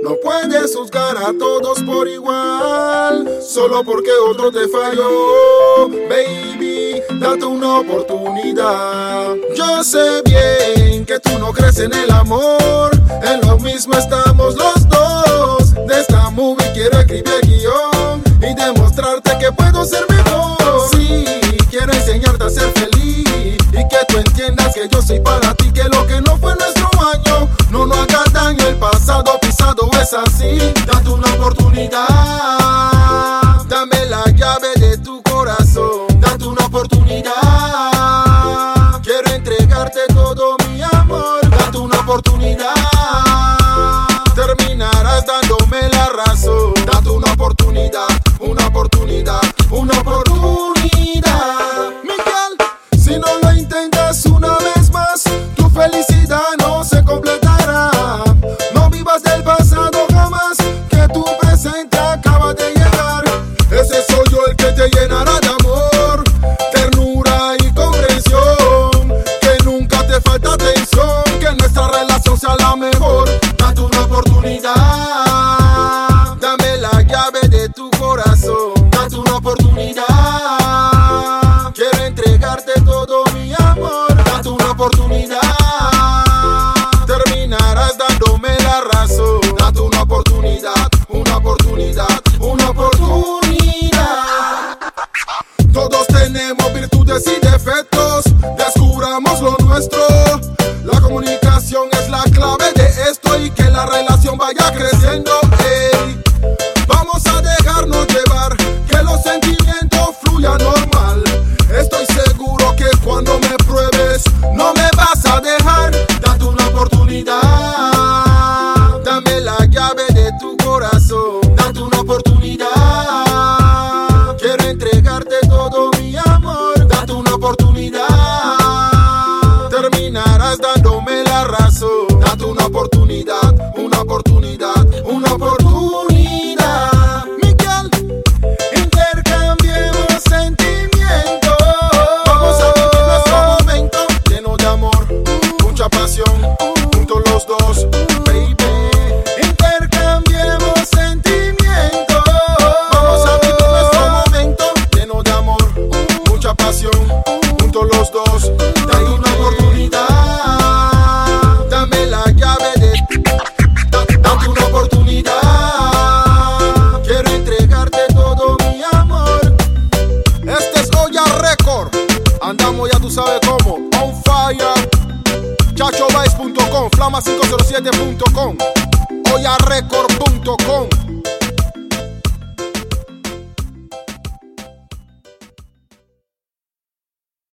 No puedes juzgar a todos por igual, solo porque otro te falló. Baby, date una oportunidad. Yo sé bien que tú no crees en el amor, en lo mismo estamos los dos. De esta movie quiero escribir el guión y demostrarte que puedo ser mejor. Sí, quiero enseñarte a ser feliz y que tú entiendas que yo soy para ti, que lo que no fue nuestro año no nos haga daño. El pasado pisado es así. Date una oportunidad, dame la llave de tu corazón. Date una oportunidad, quiero entregarte todo mi amor. Date una oportunidad, terminarás dándome la razón. Date una oportunidad, una oportunidad, una oportunidad. Miguel, si no lo intentas una vez más, tu felicidad no se completará. No vivas del pasado jamás, que tu presente acaba de llegar. Ese soy yo el que te llenará de amor, ternura y comprensión. Que nunca te falta atención, que nuestra relación sea la mejor. Date una oportunidad, dame la llave de tu corazón. Date una oportunidad, quiero entregarte todo mi amor. Date una oportunidad, terminarás dándome la razón. Date una oportunidad, una oportunidad, una oportunidad. Todos tenemos virtudes y defectos, descubramos lo nuestro. La comunicación es la clave de esto y que la relación vaya creciendo. Ey, vamos a dejarnos llevar, que los sentimientos fluyan normal. Estoy seguro que cuando me pruebes no me vas a dejar. Date una oportunidad, dame la llave de tu corazón. Date una oportunidad, quiero entregarte todo mi amor. Date una oportunidad, terminarás dándome la razón. Date una oportunidad, una oportunidad, una oportunidad. Miguel, intercambiemos sentimientos. Vamos a vivir nuestro momento lleno de amor, mucha pasión, juntos los dos, baby. Intercambiemos sentimientos. Vamos a vivir nuestro momento lleno de amor, mucha pasión, juntos los dos. Date una oportunidad, dame la llave de. Date una oportunidad, quiero entregarte todo mi amor. Este es Oya Record, andamos ya tú sabes cómo, on fire. chachovice.com, flama507.com, oyarecord.com.